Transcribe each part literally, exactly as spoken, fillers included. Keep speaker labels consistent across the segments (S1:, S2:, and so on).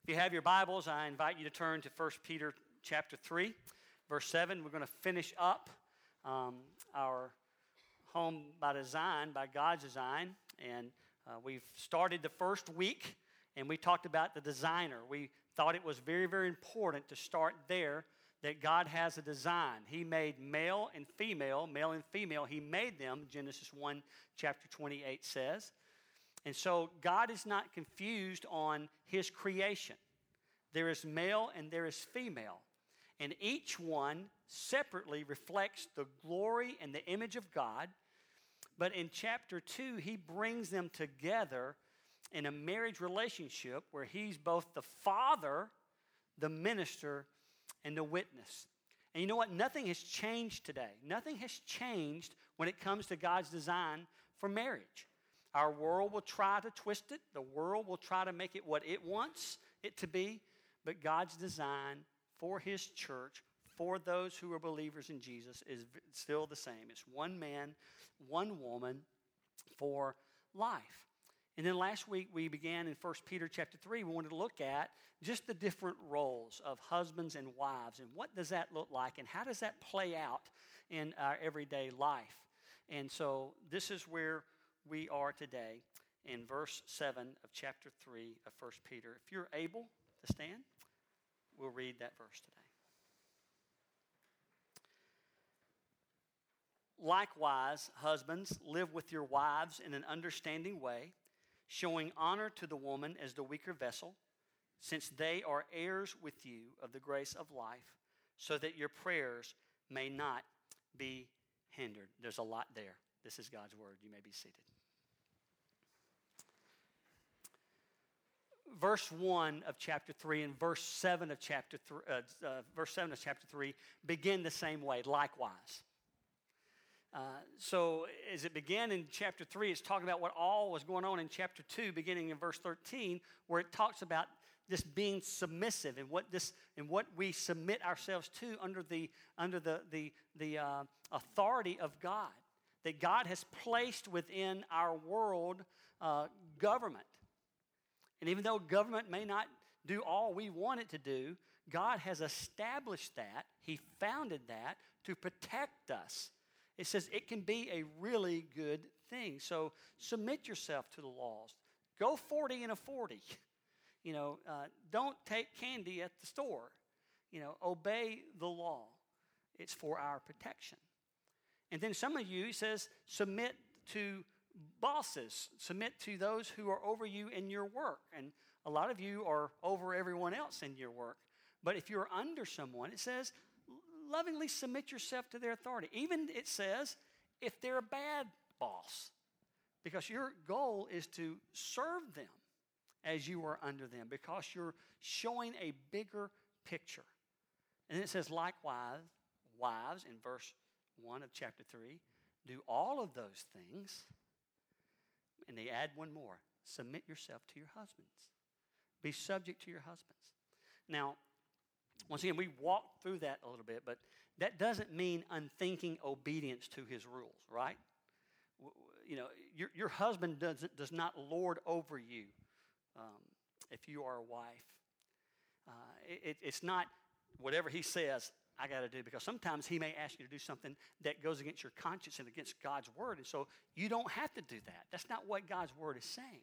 S1: you have your Bibles, I invite you to turn to First Peter chapter three, verse seven. We're going to finish up um, our home by design, by God's design. And uh, we've started the first week, and we talked about the designer. We thought it was very, very important to start there, that God has a design. He made male and female, male and female. He made them, Genesis one, chapter twenty-eight says. And so God is not confused on His creation. There is male and there is female. And each one separately reflects the glory and the image of God. But in chapter two, He brings them together in a marriage relationship where He's both the father, the minister, and the witness. And you know what? Nothing has changed today. Nothing has changed when it comes to God's design for marriage. Our world will try to twist it. The world will try to make it what it wants it to be. But God's design for His church, for those who are believers in Jesus, is still the same. It's one man, one woman for life. And then last week we began in First Peter chapter three. We wanted to look at just the different roles of husbands and wives, and what does that look like, and how does that play out in our everyday life. And so this is where we are today in verse seven of chapter three of First Peter. If you're able to stand, we'll read that verse today. Likewise, husbands, live with your wives in an understanding way, showing honor to the woman as the weaker vessel, since they are heirs with you of the grace of life, so that your prayers may not be hindered. There's a lot there. This is God's word. You may be seated. Verse one of chapter three and verse seven of chapter three, uh, uh, verse seven of chapter three begin the same way. Likewise. Uh, so as it began in chapter three, it's talking about what all was going on in chapter two, beginning in verse thirteen, where it talks about this being submissive and what this and what we submit ourselves to under the under the the the uh, authority of God, that God has placed within our world uh, government. And even though government may not do all we want it to do, God has established that. He founded that to protect us. It says it can be a really good thing. So submit yourself to the laws. Go forty and a forty. You know, uh, don't take candy at the store. You know, obey the law. It's for our protection. And then some of you, he says, submit to bosses. Submit to those who are over you in your work. And a lot of you are over everyone else in your work. But if you're under someone, it says, lovingly submit yourself to their authority. Even it says, if they're a bad boss, because your goal is to serve them as you are under them, because you're showing a bigger picture. And then it says, likewise, wives, in verse one of chapter three, do all of those things. And they add one more, submit yourself to your husbands. Be subject to your husbands. Now, once again, we walked through that a little bit, but that doesn't mean unthinking obedience to his rules, right? You know, your, your husband doesn't, does not lord over you um, if you are a wife. Uh, it, it's not whatever he says, I got to do, because sometimes he may ask you to do something that goes against your conscience and against God's word, and so you don't have to do that. That's not what God's word is saying.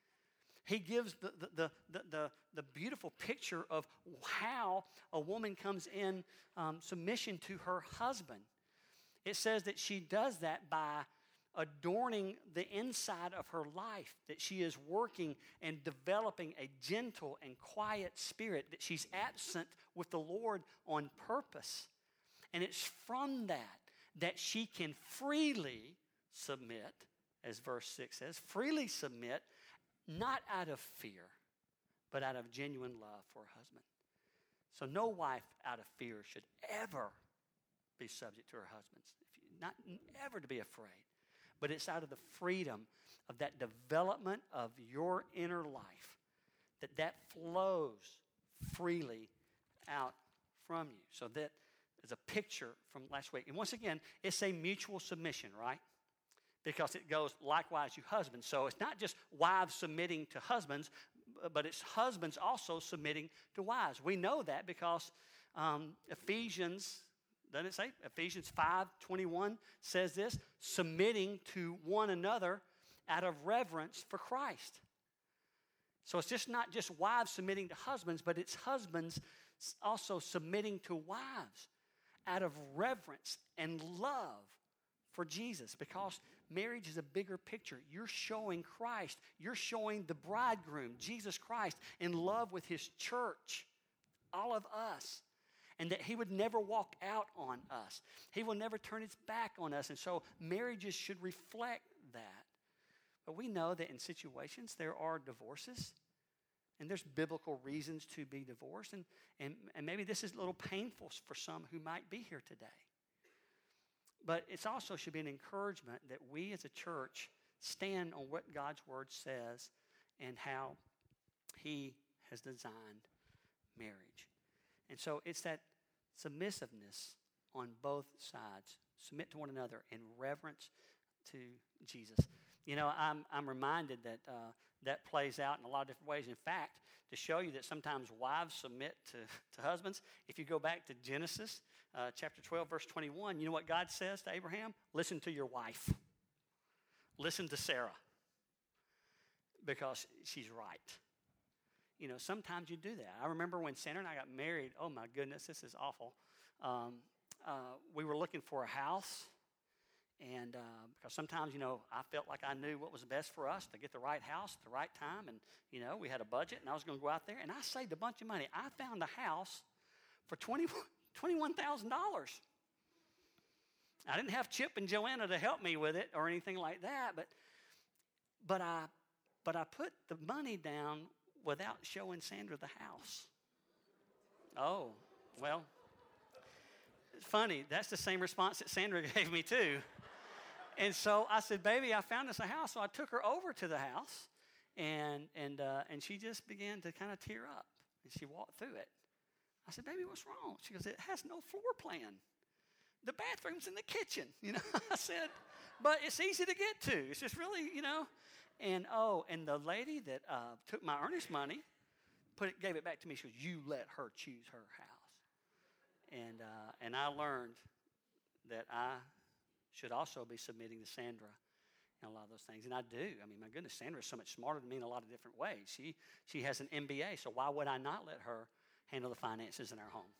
S1: He gives the, the, the, the, the beautiful picture of how a woman comes in um, submission to her husband. It says that she does that by adorning the inside of her life, that she is working and developing a gentle and quiet spirit, that she's absent with the Lord on purpose. And it's from that that she can freely submit, as verse six says, freely submit, not out of fear, but out of genuine love for her husband. So no wife out of fear should ever be subject to her husbands. If you, not ever to be afraid. But it's out of the freedom of that development of your inner life that that flows freely out from you. So that is a picture from last week. And once again, it's a mutual submission, right? Because it goes, likewise, you husbands. So it's not just wives submitting to husbands, but it's husbands also submitting to wives. We know that because um, Ephesians, doesn't it say? Ephesians five twenty-one says this, submitting to one another out of reverence for Christ. So it's just not just wives submitting to husbands, but it's husbands also submitting to wives out of reverence and love for Jesus, because marriage is a bigger picture. You're showing Christ. You're showing the bridegroom, Jesus Christ, in love with his church, all of us, and that he would never walk out on us. He will never turn his back on us, and so marriages should reflect that. But we know that in situations there are divorces, and there's biblical reasons to be divorced, and, and, and maybe this is a little painful for some who might be here today. But it also should be an encouragement that we as a church stand on what God's word says and how he has designed marriage. And so it's that submissiveness on both sides. Submit to one another in reverence to Jesus. You know, I'm, I'm reminded that uh, that plays out in a lot of different ways. In fact, to show you that sometimes wives submit to, to husbands, if you go back to Genesis uh, chapter twelve, verse twenty-one, you know what God says to Abraham? Listen to your wife. Listen to Sarah, because she's right. You know, sometimes you do that. I remember when Sandra and I got married, oh my goodness, this is awful. Um, uh, we were looking for a house. And uh, because sometimes, you know, I felt like I knew what was best for us to get the right house at the right time. And, you know, we had a budget, and I was going to go out there. And I saved a bunch of money. I found a house for twenty-one thousand dollars. I didn't have Chip and Joanna to help me with it or anything like that. But but I, but I put the money down without showing Sandra the house. Oh, well, it's funny. That's the same response that Sandra gave me, too. And so I said, baby, I found us a house. So I took her over to the house, and and uh, and she just began to kind of tear up. And she walked through it. I said, baby, what's wrong? She goes, it has no floor plan. The bathroom's in the kitchen. You know, I said, but it's easy to get to. It's just really, you know. And, oh, and the lady that uh, took my earnest money, put it, gave it back to me. She goes, you let her choose her house. And uh, and I learned that I should also be submitting to Sandra and a lot of those things. And I do. I mean, my goodness, Sandra is so much smarter than me in a lot of different ways. She she has an M B A, so why would I not let her handle the finances in our home?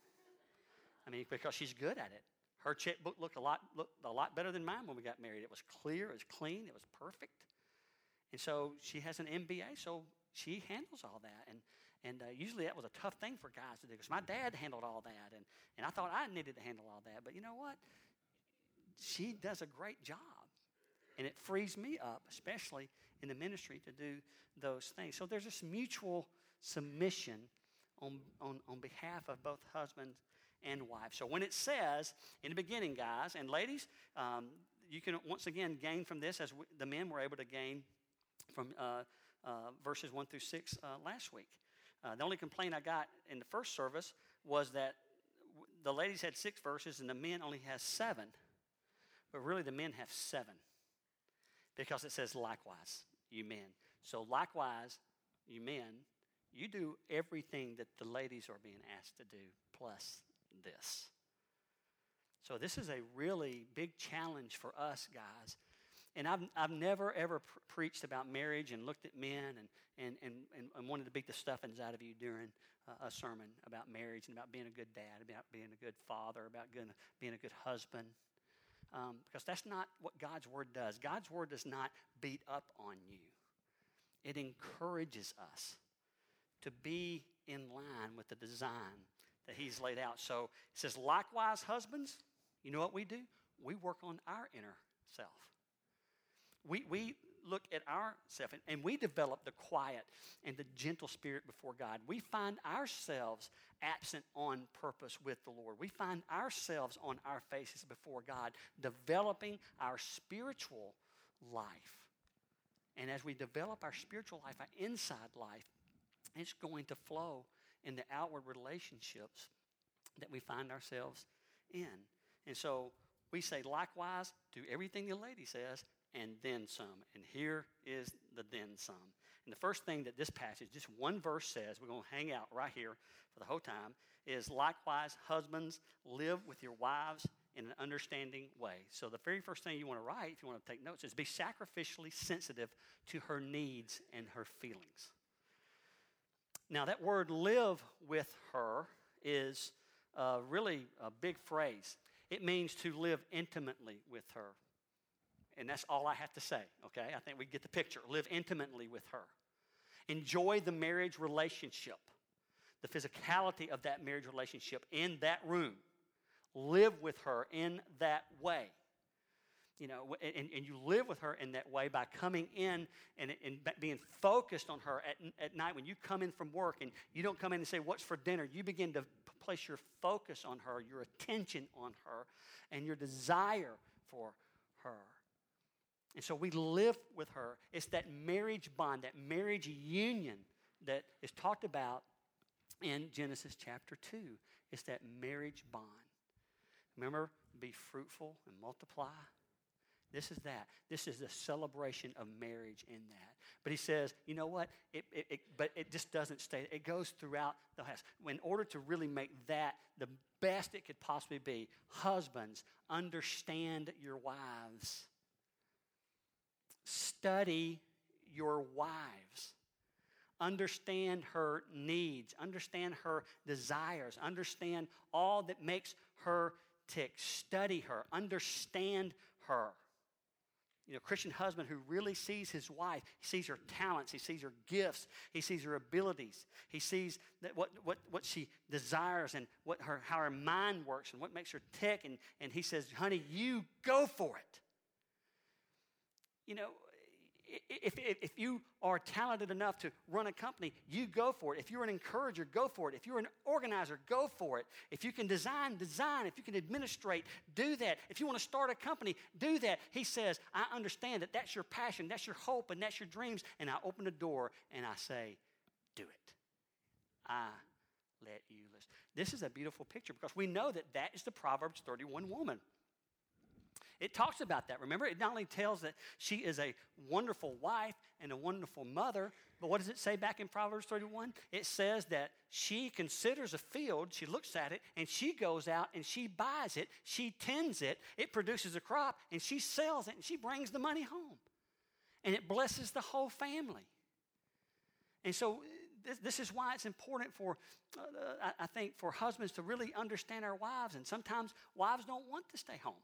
S1: I mean, because she's good at it. Her checkbook looked a lot looked a lot better than mine when we got married. It was clear, it was clean, it was perfect. And so she has an M B A, so she handles all that. And And uh, usually that was a tough thing for guys to do, because my dad handled all that, and, and I thought I needed to handle all that. But you know what? She does a great job, and it frees me up, especially in the ministry, to do those things. So there's this mutual submission on, on, on behalf of both husband and wife. So when it says in the beginning, guys and ladies, um, you can once again gain from this, as we, the men were able to gain from uh, uh, verses one through six uh, last week. Uh, the only complaint I got in the first service was that w- the ladies had six verses and the men only has seven. But really the men have seven, because it says likewise, you men. So likewise, you men, you do everything that the ladies are being asked to do, plus this. So this is a really big challenge for us, guys. And I've I've never, ever pr- preached about marriage and looked at men and, and, and, and, and wanted to beat the stuffings out of you during uh, a sermon about marriage and about being a good dad, about being a good father, about good, being a good husband. Um, because that's not what God's word does. God's word does not beat up on you. It encourages us to be in line with the design that he's laid out. So it says, likewise, husbands, you know what we do? We work on our inner self. We we look at ourselves, and, and we develop the quiet and the gentle spirit before God. We find ourselves absent on purpose with the Lord. We find ourselves on our faces before God, developing our spiritual life. And as we develop our spiritual life, our inside life, it's going to flow in the outward relationships that we find ourselves in. And so we say, likewise, do everything the lady says, and then some. And here is the then some. And the first thing that this passage, just one verse says, we're going to hang out right here for the whole time, is likewise, husbands, live with your wives in an understanding way. So the very first thing you want to write, if you want to take notes, is be sacrificially sensitive to her needs and her feelings. Now, that word live with her is uh, really a big phrase. It means to live intimately with her. And that's all I have to say, okay? I think we get the picture. Live intimately with her. Enjoy the marriage relationship, the physicality of that marriage relationship in that room. Live with her in that way. You know, and, and you live with her in that way by coming in and, and being focused on her at, at night when you come in from work, and you don't come in and say, what's for dinner? You begin to place your focus on her, your attention on her, and your desire for her. And so we live with her. It's that marriage bond, that marriage union that is talked about in Genesis chapter two. It's that marriage bond. Remember, be fruitful and multiply. This is that. This is the celebration of marriage in that. But he says, you know what? It, it, it, but it just doesn't stay. It goes throughout the house. In order to really make that the best it could possibly be, husbands, understand your wives. Study your wives. Understand her needs. Understand her desires. Understand all that makes her tick. Study her. Understand her. You know, Christian husband who really sees his wife, he sees her talents, he sees her gifts, he sees her abilities, he sees that what, what, what she desires and what her, how her mind works and what makes her tick, and, and he says, honey, you go for it. You know, If, if, if you are talented enough to run a company, you go for it. If you're an encourager, go for it. If you're an organizer, go for it. If you can design, design. If you can administrate, do that. If you want to start a company, do that. He says, I understand that that's your passion, that's your hope, and that's your dreams. And I open the door and I say, do it. I let you listen. This is a beautiful picture because we know that that is the Proverbs thirty-one woman. It talks about that. Remember, it not only tells that she is a wonderful wife and a wonderful mother, but what does it say back in Proverbs thirty-one? It says that she considers a field, she looks at it, and she goes out and she buys it, she tends it, it produces a crop, and she sells it, and she brings the money home. And it blesses the whole family. And so this, this is why it's important for, uh, I, I think, for husbands to really understand our wives. And sometimes wives don't want to stay home.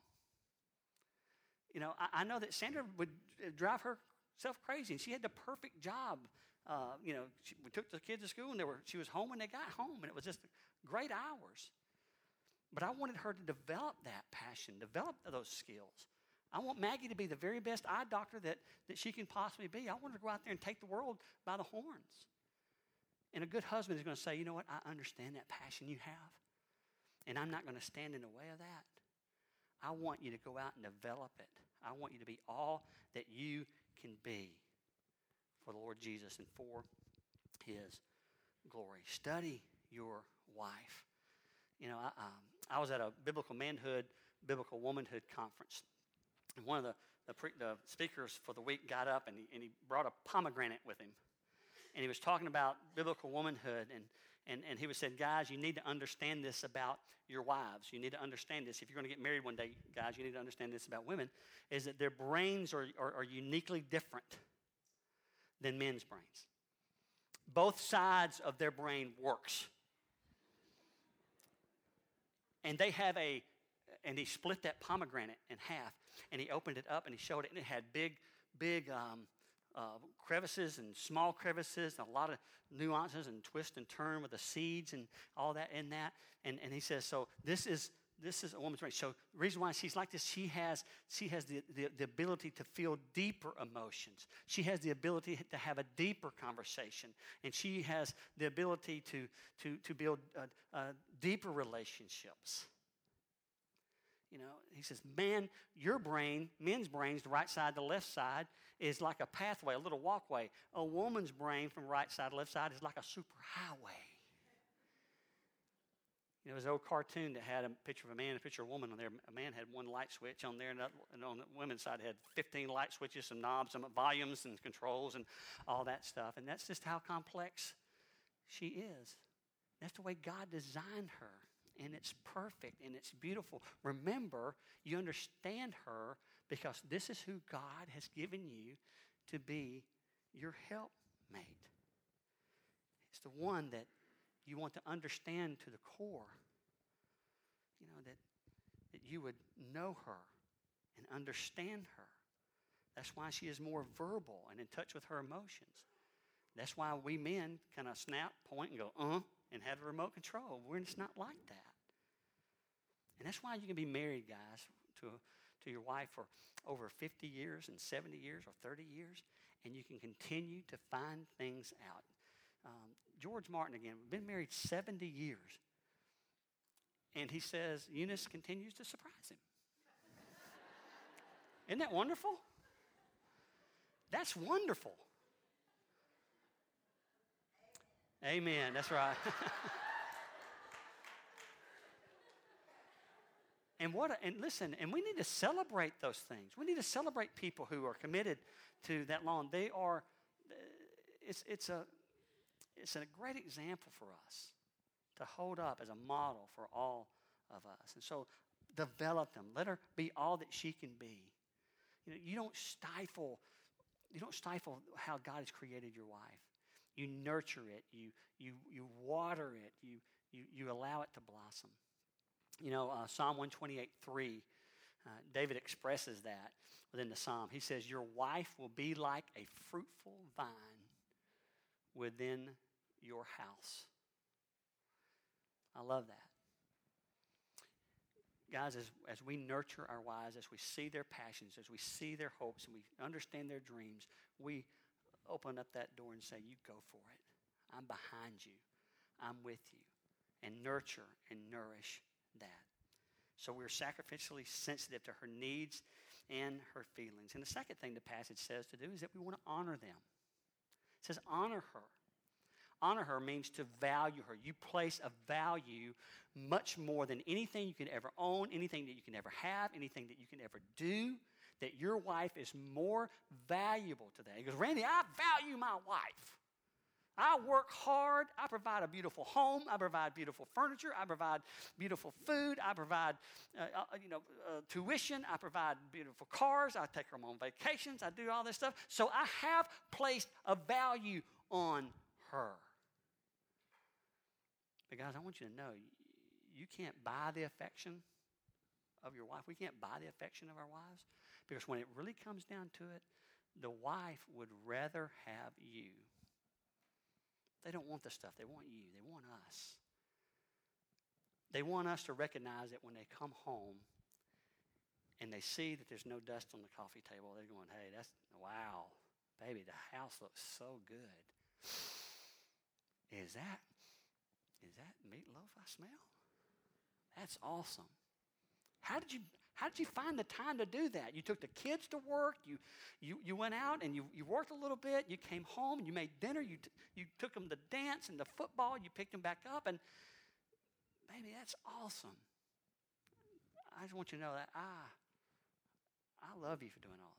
S1: You know, I, I know that Sandra would drive herself crazy, and she had the perfect job. Uh, you know, she, we took the kids to school, and they were, she was home when they got home, and it was just great hours. But I wanted her to develop that passion, develop those skills. I want Maggie to be the very best eye doctor that, that she can possibly be. I want her to go out there and take the world by the horns. And a good husband is going to say, you know what, I understand that passion you have, and I'm not going to stand in the way of that. I want you to go out and develop it. I want you to be all that you can be for the Lord Jesus and for his glory. Study your wife. You know, I, um, I was at a biblical manhood, biblical womanhood conference. And one of the, the, pre, the speakers for the week got up and he, and he brought a pomegranate with him. And he was talking about biblical womanhood. And, and, and he was said, guys, you need to understand this about your wives. You need to understand this. If you're going to get married one day, guys, you need to understand this about women, is that their brains are, are, are uniquely different than men's brains. Both sides of their brain works. And they have a, and he split that pomegranate in half, and he opened it up, and he showed it, and it had big, big um, uh, crevices and small crevices, and a lot of nuances and twist and turn with the seeds and all that in that. And, and he says, so this is this is a woman's brain. So the reason why she's like this, she has she has the, the, the ability to feel deeper emotions. She has the ability to have a deeper conversation, and she has the ability to to to build uh, uh, deeper relationships. You know, he says, man, your brain, men's brains, the right side, the left side, is like a pathway, a little walkway. A woman's brain from right side to left side is like a superhighway. You know, it was an old cartoon that had a picture of a man and a picture of a woman on there. A man had one light switch on there, and on the women's side had fifteen light switches, some knobs, some volumes and controls and all that stuff. And that's just how complex she is. That's the way God designed her. And it's perfect and it's beautiful. Remember, you understand her because this is who God has given you to be your helpmate. It's the one that you want to understand to the core. You know, that, that you would know her and understand her. That's why she is more verbal and in touch with her emotions. That's why we men kind of snap, point, and go, uh, and have the remote control. We're just not like that. And that's why you can be married, guys, to, to your wife for over fifty years and seventy years or thirty years, and you can continue to find things out. Um, George Martin, again, been married seventy years, and he says Eunice continues to surprise him. Isn't that wonderful? That's wonderful. Amen. That's right. And what? A, and listen, and we need to celebrate those things. We need to celebrate people who are committed to that long. They are. It's it's a it's a great example for us to hold up as a model for all of us. And so, develop them. Let her be all that she can be. You know, you don't stifle. You don't stifle how God has created your wife. You nurture it. You you you water it. You you you allow it to blossom. You know, uh, Psalm one twenty-eight three, uh, David expresses that within the psalm. He says, your wife will be like a fruitful vine within your house. I love that. Guys, as, as we nurture our wives, as we see their passions, as we see their hopes, and we understand their dreams, we open up that door and say, you go for it. I'm behind you. I'm with you. And nurture and nourish that. So we're sacrificially sensitive to her needs and her feelings. And the second thing the passage says to do is that we want to honor them. It says honor her. Honor her means to value her. You place a value much more than anything you can ever own, anything that you can ever have, anything that you can ever do, that your wife is more valuable to that. He goes, Randy, I value my wife. I work hard. I provide a beautiful home. I provide beautiful furniture. I provide beautiful food. I provide, uh, uh, you know, uh, tuition. I provide beautiful cars. I take them on vacations. I do all this stuff. So I have placed a value on her. But guys, I want you to know, you can't buy the affection of your wife. We can't buy the affection of our wives because when it really comes down to it, the wife would rather have you. They don't want the stuff. They want you. They want us. They want us to recognize that when they come home and they see that there's no dust on the coffee table, they're going, hey, that's, wow, baby, the house looks so good. Is that, is that meatloaf I smell? That's awesome. How did you, how did you find the time to do that? You took the kids to work. You, you, you went out and you, you worked a little bit. You came home and you made dinner. You, t- you took them to dance and to football. You picked them back up. And, baby, that's awesome. I just want you to know that I, I love you for doing all of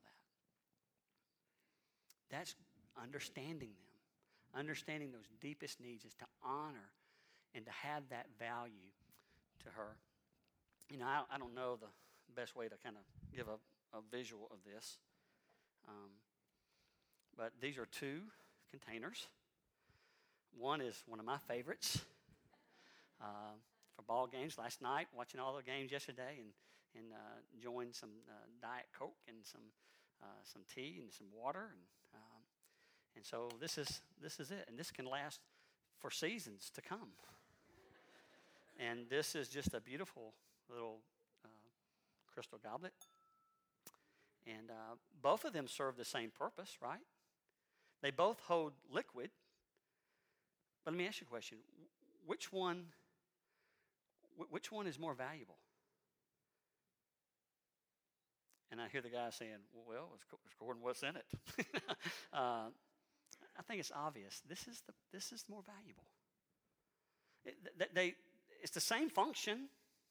S1: that. That's understanding them. Understanding those deepest needs is to honor and to have that value to her. You know, I, I don't know the best way to kind of give a, a visual of this. Um, but these are two containers. One is one of my favorites uh, for ball games last night, watching all the games yesterday and, and uh, enjoying some uh, Diet Coke and some uh, some tea and some water. And, um, and so this is, this is it. And this can last for seasons to come. And this is just a beautiful little uh, crystal goblet. And uh, both of them serve the same purpose, right? They both hold liquid. But let me ask you a question. Which one, which one is more valuable? And I hear the guy saying, well, it's according to what's in it. uh, I think it's obvious. This is the this is more valuable. It, they, It's the same function,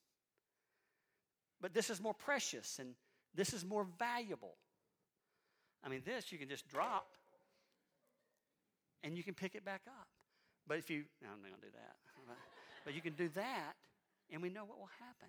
S1: but this is more precious and this is more valuable. I mean, this you can just drop and you can pick it back up. But if you, no, I'm not going to do that. But you can do that and we know what will happen.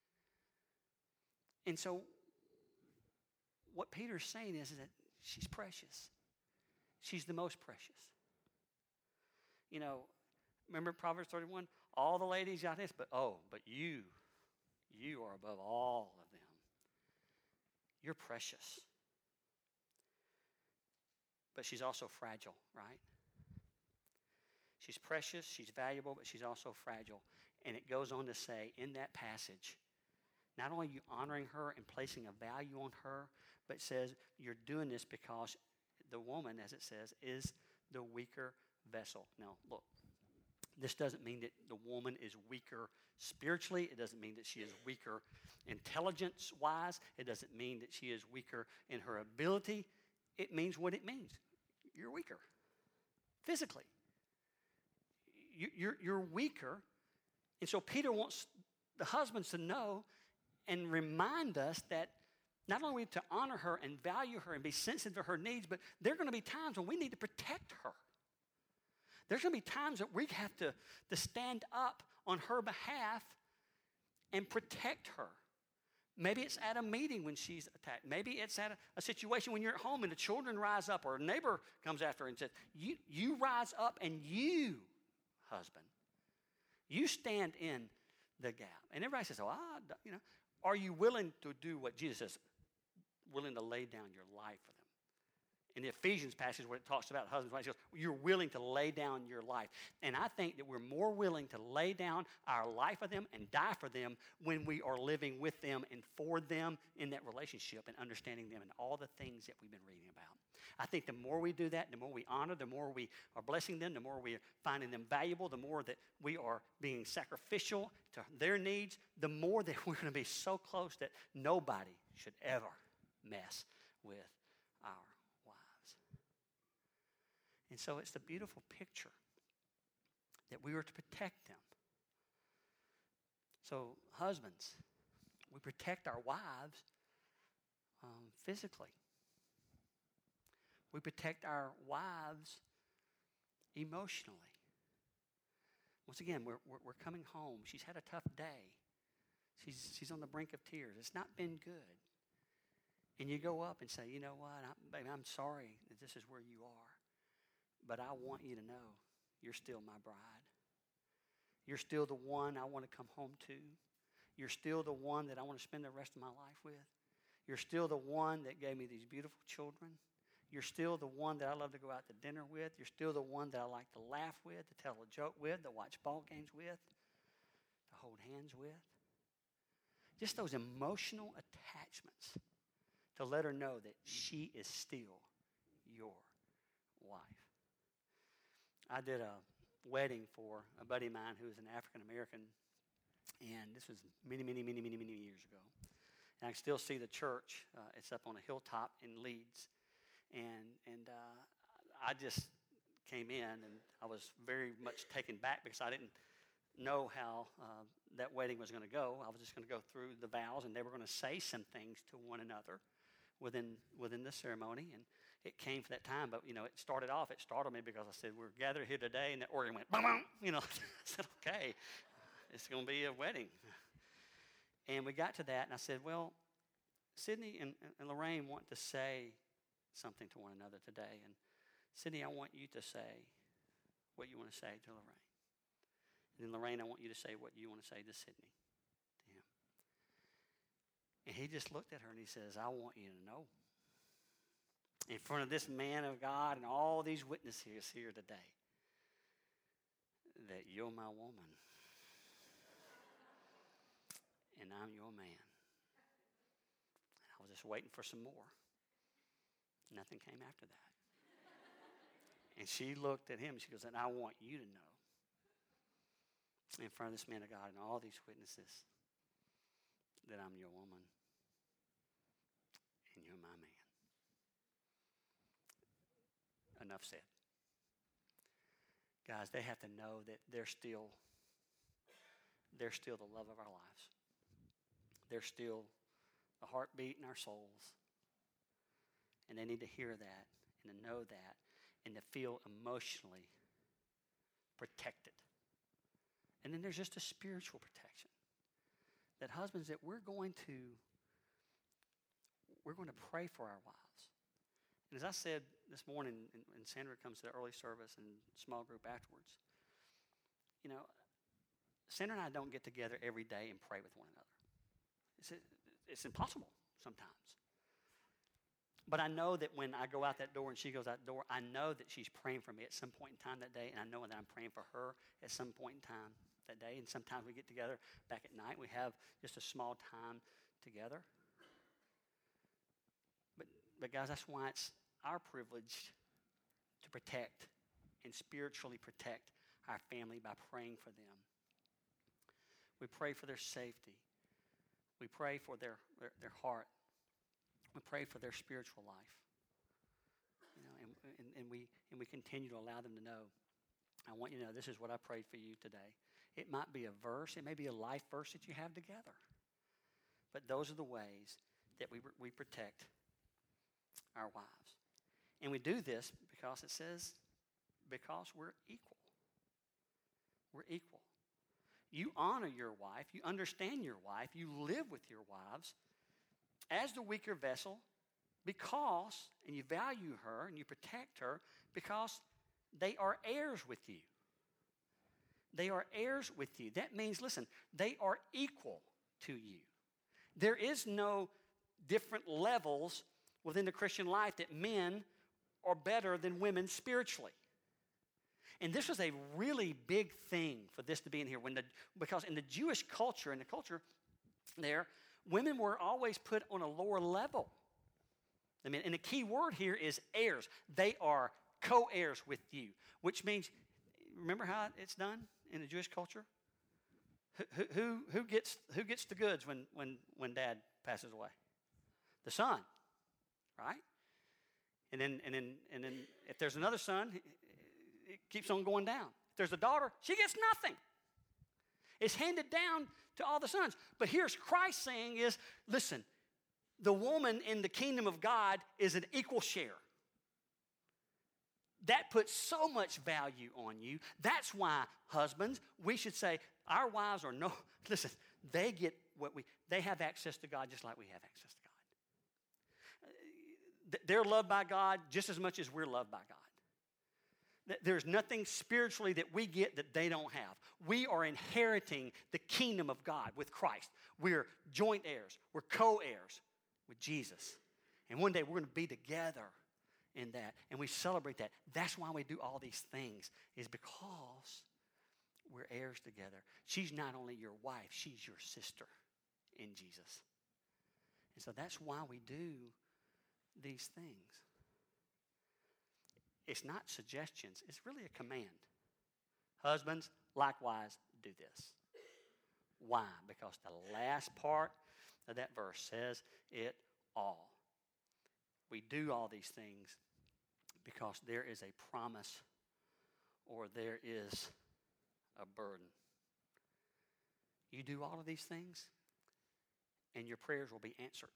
S1: And so what Peter's saying is that she's precious. She's the most precious. You know, remember Proverbs thirty-one? All the ladies got this, but oh, but you, you are above all of them. You're precious. But she's also fragile, right? She's precious, she's valuable, but she's also fragile. And it goes on to say in that passage, not only are you honoring her and placing a value on her, but it says you're doing this because the woman, as it says, is the weaker vessel. Now, look, this doesn't mean that the woman is weaker spiritually. It doesn't mean that she is weaker intelligence-wise. It doesn't mean that she is weaker in her ability. It means what it means. You're weaker physically. You, you're, you're weaker. And so Peter wants the husbands to know and remind us that not only to honor her and value her and be sensitive to her needs, but there are going to be times when we need to protect her. There's going to be times that we have to, to stand up on her behalf and protect her. Maybe it's at a meeting when she's attacked. Maybe it's at a, a situation when you're at home and the children rise up or a neighbor comes after her and says, you, you rise up and you, husband, you stand in the gap. And everybody says, oh, ah, you know, are you willing to do what Jesus says, willing to lay down your life for them? In the Ephesians passage where it talks about husbands, it goes, you're willing to lay down your life. And I think that we're more willing to lay down our life for them and die for them when we are living with them and for them in that relationship and understanding them and all the things that we've been reading about. I think the more we do that, the more we honor, the more we are blessing them, the more we are finding them valuable, the more that we are being sacrificial to their needs, the more that we're going to be so close that nobody should ever mess with our wives. And so it's the beautiful picture that we are to protect them. So husbands, we protect our wives um, physically. We protect our wives emotionally. Once again, we're, we're, we're coming home. She's had a tough day. She's, she's on the brink of tears. It's not been good. And you go up and say, you know what, I, baby, I'm sorry that this is where you are. But I want you to know you're still my bride. You're still the one I want to come home to. You're still the one that I want to spend the rest of my life with. You're still the one that gave me these beautiful children. You're still the one that I love to go out to dinner with. You're still the one that I like to laugh with, to tell a joke with, to watch ball games with, to hold hands with. Just those emotional attachments to let her know that she is still your wife. I did a wedding for a buddy of mine who was an African American, and this was many, many, many, many, many years ago. And I can still see the church. Uh, it's up on a hilltop in Leeds. And and uh, I just came in, and I was very much taken back because I didn't know how uh, that wedding was going to go. I was just going to go through the vows, and they were going to say some things to one another within within the ceremony. And it came for that time, but, you know, it started off, it startled me because I said, we're gathered here today, and the organ went, boom, boom. You know, I said, okay, it's going to be a wedding. And we got to that, and I said, well, Sydney and, and Lorraine want to say something to one another today. And Sydney, I want you to say what you want to say to Lorraine. And then Lorraine, I want you to say what you want to say to Sydney, to him. And he just looked at her and he says, I want you to know, in front of this man of God and all these witnesses here today, that you're my woman and I'm your man. And I was just waiting for some more. Nothing came after that. And she looked at him and she goes, and I want you to know, in front of this man of God and all these witnesses, that I'm your woman and you're my man. Enough said. Guys, they have to know that they're still they're still the love of our lives. They're still the heartbeat in our souls. And they need to hear that and to know that and to feel emotionally protected. And then there's just a spiritual protection. That husbands, that we're going to we're going to pray for our wives. And as I said this morning, and, and Sandra comes to the early service and small group afterwards, you know, Sandra and I don't get together every day and pray with one another. It's, it's impossible sometimes. But I know that when I go out that door and she goes out the door, I know that she's praying for me at some point in time that day, and I know that I'm praying for her at some point in time that day. And sometimes we get together back at night. We have just a small time together. But, but guys, that's why it's our privilege to protect and spiritually protect our family by praying for them. We pray for their safety. We pray for their, their, their heart. We pray for their spiritual life. You know, and, and, and, we, and we continue to allow them to know, I want you to know this is what I prayed for you today. It might be a verse. It may be a life verse that you have together. But those are the ways that we, we protect our wives. And we do this because it says, because we're equal. We're equal. You honor your wife. You understand your wife. You live with your wives as the weaker vessel because, and you value her and you protect her because they are heirs with you. They are heirs with you. That means, listen, they are equal to you. There is no different levels within the Christian life that men are better than women spiritually. And this was a really big thing for this to be in here. When the, because in the Jewish culture, in the culture there, women were always put on a lower level. I mean, and the key word here is heirs. They are co-heirs with you, which means, remember how it's done in the Jewish culture? Who, who, who, gets, who gets the goods when, when, when dad passes away? The son, right? And then, and, then, and then if there's another son, it keeps on going down. If there's a daughter, she gets nothing. It's handed down to all the sons. But here's Christ saying is, listen, the woman in the kingdom of God is an equal share. That puts so much value on you. That's why, husbands, we should say, our wives are no, listen, they get what we, they have access to God just like we have access to God. They're loved by God just as much as we're loved by God. There's nothing spiritually that we get that they don't have. We are inheriting the kingdom of God with Christ. We're joint heirs. We're co-heirs with Jesus. And one day we're going to be together in that. And we celebrate that. That's why we do all these things, is because we're heirs together. She's not only your wife, she's your sister in Jesus. And so that's why we do these things. It's not suggestions. It's really a command. Husbands, likewise, do this. Why? Because the last part of that verse says it all. We do all these things because there is a promise or there is a burden. You do all of these things and your prayers will be answered.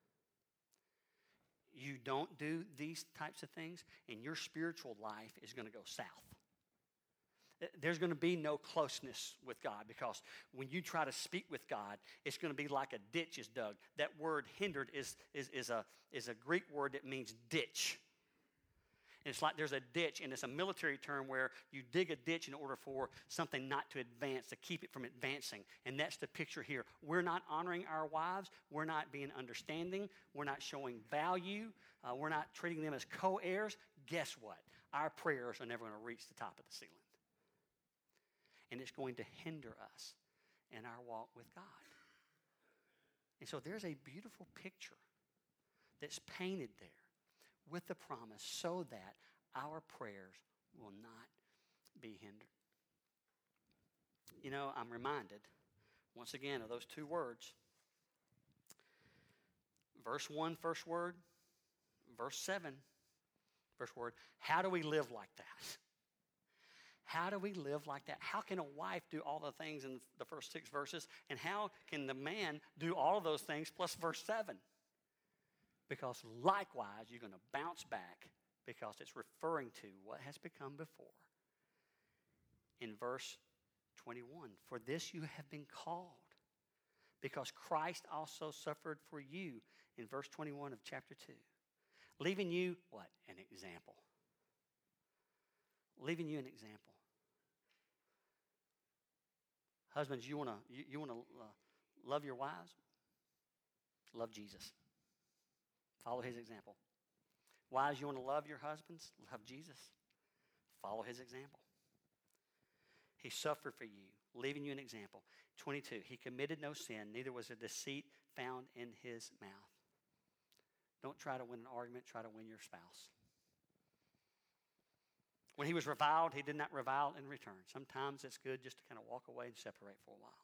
S1: You don't do these types of things, and your spiritual life is going to go south. There's going to be no closeness with God, because when you try to speak with God, it's going to be like a ditch is dug. That word hindered is, is, is, a, is a Greek word that means ditch. And it's like there's a ditch, and it's a military term where you dig a ditch in order for something not to advance, to keep it from advancing. And that's the picture here. We're not honoring our wives. We're not being understanding. We're not showing value. Uh, we're not treating them as co-heirs. Guess what? Our prayers are never going to reach the top of the ceiling. And it's going to hinder us in our walk with God. And so there's a beautiful picture that's painted there with the promise so that our prayers will not be hindered. You know, I'm reminded, once again, of those two words. Verse one, first word. Verse seven, first word. How do we live like that? How do we live like that? How can a wife do all the things in the first six verses? And how can the man do all of those things plus verse seven? Because likewise, you're going to bounce back because it's referring to what has become before. In verse twenty-one, for this you have been called, because Christ also suffered for you, in verse twenty-one of chapter two, leaving you, what? An example. Leaving you an example. Husbands, you want to you, you want to uh, love your wives? Love Jesus. Follow his example. Wives, you want to love your husbands? Love Jesus. Follow his example. He suffered for you, leaving you an example. twenty-two, he committed no sin, neither was a deceit found in his mouth. Don't try to win an argument, try to win your spouse. When he was reviled, he did not revile in return. Sometimes it's good just to kind of walk away and separate for a while.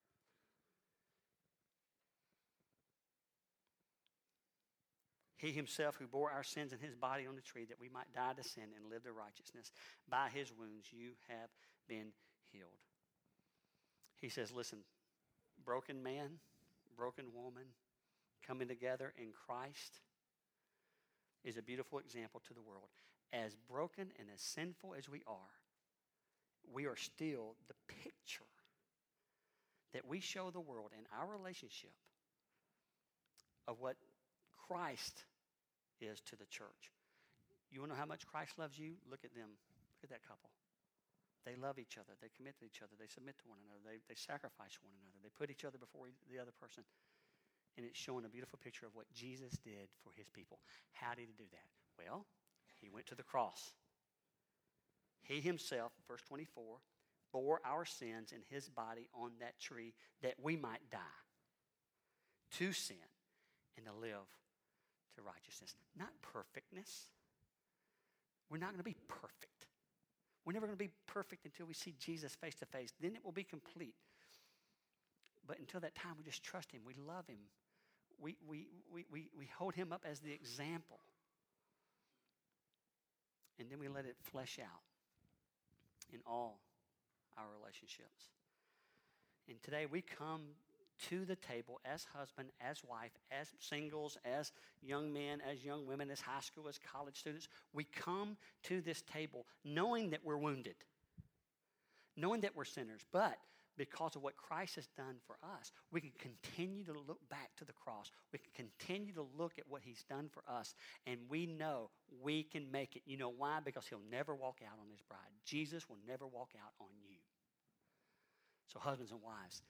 S1: He himself who bore our sins in his body on the tree, that we might die to sin and live to righteousness. By his wounds you have been healed. He says, listen, broken man, broken woman, coming together in Christ is a beautiful example to the world. As broken and as sinful as we are, we are still the picture that we show the world in our relationship of what Christ is to the church. You want to know how much Christ loves you? Look at them. Look at that couple. They love each other. They commit to each other. They submit to one another. They, they sacrifice one another. They put each other before the other person. And it's showing a beautiful picture of what Jesus did for his people. How did he do that? Well, he went to the cross. He himself, verse twenty-four, bore our sins in his body on that tree that we might die to sin and to live to righteousness. Not perfectness. We're not going to be perfect. We're never going to be perfect until we see Jesus face to face. Then it will be complete. But until that time, we just trust him. We love him. We, we, we, we, we hold him up as the example. And then we let it flesh out in all our relationships. And today we come to the table as husband, as wife, as singles, as young men, as young women, as high school, as college students. We come to this table knowing that we're wounded, knowing that we're sinners, but because of what Christ has done for us, we can continue to look back to the cross. We can continue to look at what he's done for us, and we know we can make it. You know why? Because he'll never walk out on his bride. Jesus will never walk out on you. So husbands and wives,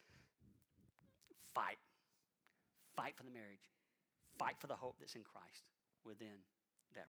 S1: fight. Fight for the marriage. Fight for the hope that's in Christ within